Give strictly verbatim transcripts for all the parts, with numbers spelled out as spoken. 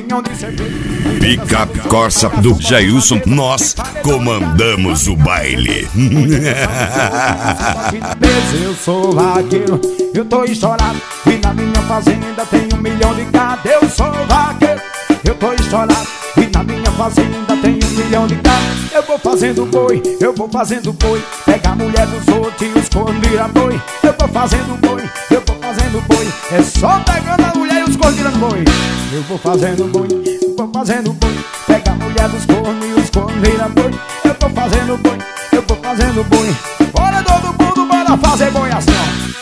caminhão de cerveja. Picape Corsa do Jailson, nós comandamos o baile. Eu sou vaqueiro, eu tô estourado, e na minha fazenda tem um milhão de gado. Eu sou vaqueiro, eu tô estourado, e na minha fazenda tem um milhão de gado. Eu vou fazendo boi, eu vou fazendo boi, pega a mulher dos outros e os cornos vira boi. Eu vou fazendo boi, eu vou fazendo boi, é só pegando a mulher e os cornos virando boi. Eu vou fazendo boi, eu vou fazendo boi, pega a mulher dos cornos e os cornos vira boi. Eu vou fazendo boi, eu vou fazendo boi, bora todo mundo, bora fazer boiação.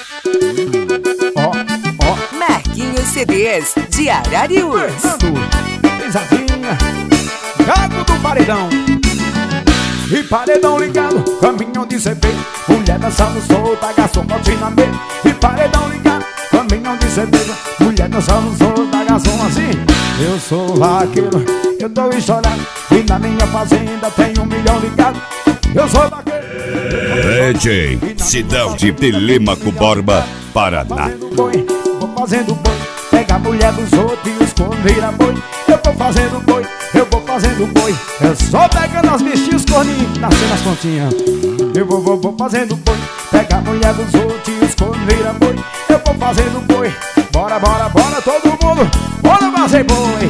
Ó, ó, Marquinhos C Ds de Arariús. Fernando, pisadinha, gato do paredão. E paredão ligado, caminhão de cerveja, mulher dançando solta, garçom bote na mesa. E paredão ligado, caminhão de cerveja, mulher dançando solta, garçom assim. Eu sou vaqueiro, eu tô estourado, e na minha fazenda tem um milhão de gado. Eu sou vaqueiro. D J Sidão de Telêmaco Borba, Paraná. Boi, vou fazendo boi, pega a mulher dos outros e os cornos vira boi. Eu vou fazendo boi, eu vou fazendo boi, é só pegando as bichinhas, os corninhos, nascendo as pontinhas. Eu vou, vou, vou fazendo boi, pega a mulher dos outros e os cornos vira boi. Eu vou fazendo boi, bora, bora, bora todo mundo, bora fazer boi.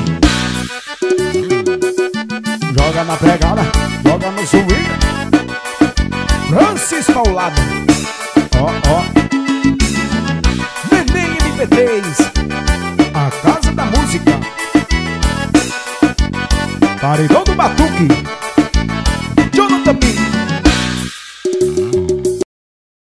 Joga na pegada, joga no swing, Francis Paulado. Ó, ó, Neném M P três, a casa da música. Paredão do Batuque.